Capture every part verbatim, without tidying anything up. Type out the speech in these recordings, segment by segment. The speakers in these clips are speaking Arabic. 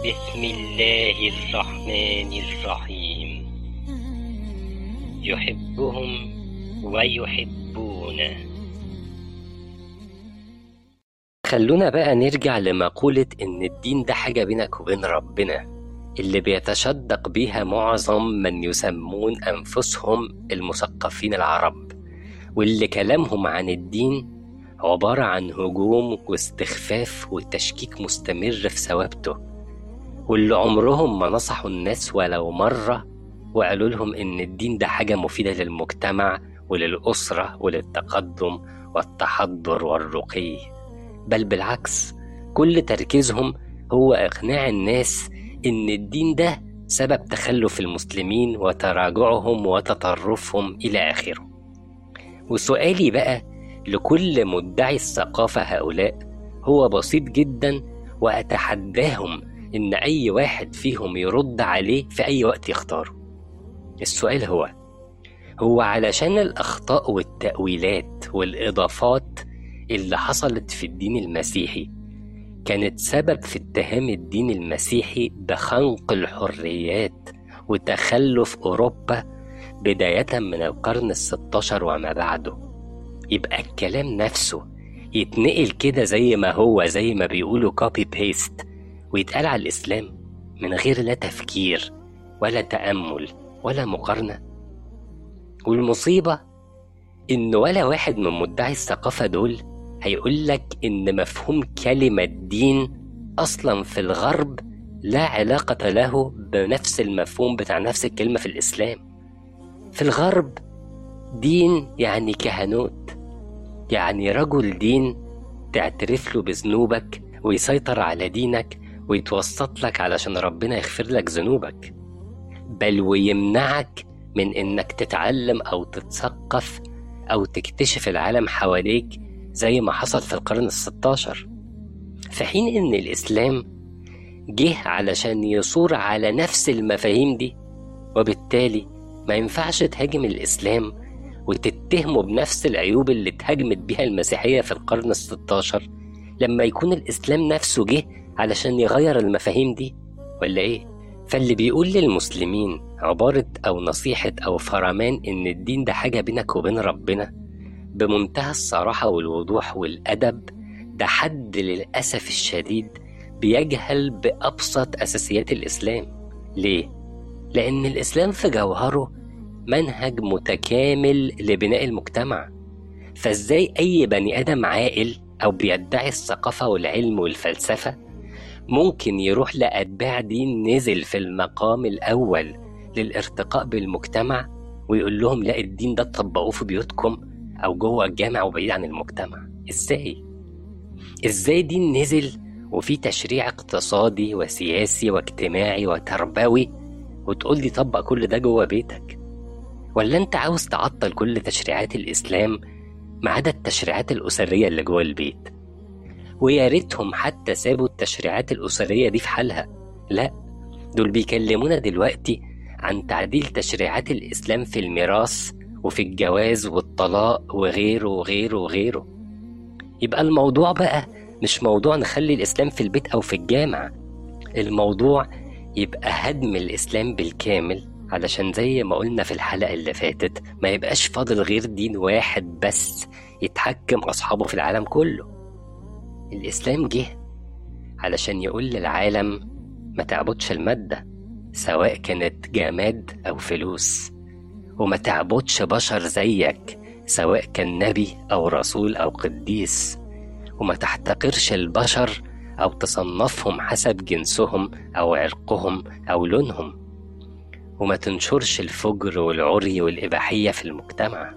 بسم الله الرحمن الرحيم. يحبهم ويحبونه. خلونا بقى نرجع لمقولة إن الدين ده حاجة بينك وبين ربنا، اللي بيتشدق بيها معظم من يسمون أنفسهم المثقفين العرب، واللي كلامهم عن الدين عبارة عن هجوم واستخفاف وتشكيك مستمر في ثوابته، واللي عمرهم ما نصحوا الناس ولو مرة وقالوا لهم إن الدين ده حاجة مفيدة للمجتمع وللأسرة وللتقدم والتحضر والرقي، بل بالعكس كل تركيزهم هو إقناع الناس إن الدين ده سبب تخلف المسلمين وتراجعهم وتطرفهم إلى آخره. وسؤالي بقى لكل مدعي الثقافة هؤلاء هو بسيط جدا، وأتحداهم إن أي واحد فيهم يرد عليه في أي وقت يختاره. السؤال هو هو علشان الأخطاء والتأويلات والإضافات اللي حصلت في الدين المسيحي كانت سبب في اتهام الدين المسيحي بخنق الحريات وتخلف أوروبا بداية من القرن الستاشر وما بعده، يبقى الكلام نفسه يتنقل كده زي ما هو، زي ما بيقولوا كوبي بيست، ويتقال على الإسلام من غير لا تفكير ولا تأمل ولا مقارنة. والمصيبة إن ولا واحد من مدعي الثقافة دول هيقول لك إن مفهوم كلمة دين أصلا في الغرب لا علاقة له بنفس المفهوم بتاع نفس الكلمة في الإسلام. في الغرب دين يعني كهنوت، يعني رجل دين تعترف له بذنوبك ويسيطر على دينك ويتوسط لك علشان ربنا يغفر لك ذنوبك، بل ويمنعك من إنك تتعلم أو تتثقف أو تكتشف العالم حواليك زي ما حصل في القرن الستاشر، في حين إن الإسلام جه علشان يصور على نفس المفاهيم دي. وبالتالي ما ينفعش تهاجم الإسلام وتتهمه بنفس العيوب اللي اتهاجمت بيها المسيحية في القرن الستاشر لما يكون الإسلام نفسه جه علشان يغير المفاهيم دي، ولا إيه؟ فاللي بيقول للمسلمين عبارة أو نصيحة أو فرمان إن الدين ده حاجة بينك وبين ربنا بمنتهى الصراحة والوضوح والأدب، ده حد للأسف الشديد بيجهل بأبسط أساسيات الإسلام. ليه؟ لأن الإسلام في جوهره منهج متكامل لبناء المجتمع، فإزاي أي بني آدم عاقل أو بيدعي الثقافة والعلم والفلسفة ممكن يروح لأتباع دين نزل في المقام الأول للارتقاء بالمجتمع ويقول لهم لا الدين ده تطبقوه في بيوتكم أو جوه الجامع وبعيد عن المجتمع؟ إزاي؟ إزاي دين نزل وفي تشريع اقتصادي وسياسي واجتماعي وتربوي وتقول لي طبق كل ده جوه بيتك؟ ولا أنت عاوز تعطل كل تشريعات الإسلام ما عدا التشريعات الأسرية اللي جوه البيت؟ ويا ريتهم حتى سابوا التشريعات الأسرية دي في حالها، لا دول بيكلمونا دلوقتي عن تعديل تشريعات الإسلام في الميراث وفي الجواز والطلاق وغيره وغيره وغيره. يبقى الموضوع بقى مش موضوع نخلي الإسلام في البيت أو في الجامع، الموضوع يبقى هدم الإسلام بالكامل، علشان زي ما قلنا في الحلقة اللي فاتت ما يبقاش فاضل غير دين واحد بس يتحكم أصحابه في العالم كله. الإسلام جه علشان يقول للعالم ما تعبدش المادة سواء كانت جماد أو فلوس، وما تعبدش بشر زيك سواء كان نبي أو رسول أو قديس، وما تحتقرش البشر أو تصنفهم حسب جنسهم أو عرقهم أو لونهم، وما تنشرش الفجر والعري والإباحية في المجتمع.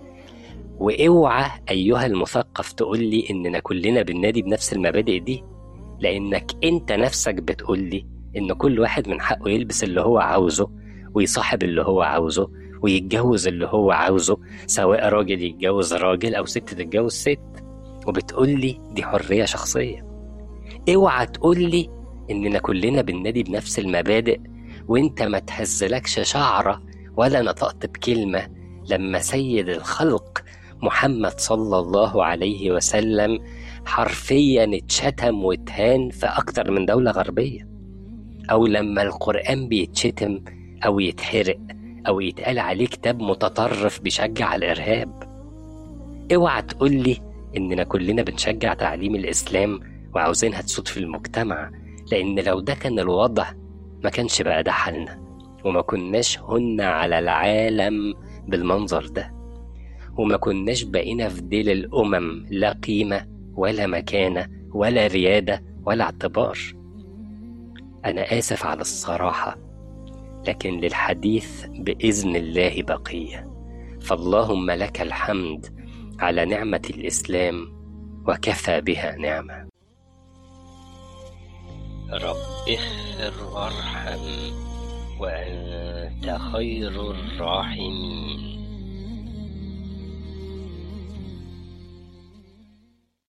واوعى أيها المثقف تقولي إننا كلنا بننادي بنفس المبادئ دي، لأنك أنت نفسك بتقولي إن كل واحد من حقه يلبس اللي هو عاوزه ويصاحب اللي هو عاوزه ويتجوز اللي هو عاوزه، سواء راجل يتجوز راجل أو ست تتجوز ست، وبتقولي دي حرية شخصية. اوعى تقولي إننا كلنا بننادي بنفس المبادئ وإنت ما تهزلكش شعرة ولا نطقت بكلمة لما سيد الخلق محمد صلى الله عليه وسلم حرفيا اتشتم واتهان في أكتر من دولة غربية. أو لما القرآن بيتشتم أو يتحرق أو يتقال عليه كتاب متطرف بيشجع الإرهاب. اوعى تقولي إننا كلنا بنشجع تعليم الإسلام وعاوزينها تسود في المجتمع، لأن لو ده كان الوضع ما كانش بقى ده حالنا، وما كناش هنا على العالم بالمنظر ده، وما كناش بقينا في ديل الأمم لا قيمة ولا مكانة ولا ريادة ولا اعتبار. أنا آسف على الصراحة، لكن للحديث بإذن الله بقية. فاللهم لك الحمد على نعمة الإسلام وكفى بها نعمة. رب اغفر وارحم وأنت خير الراحمين.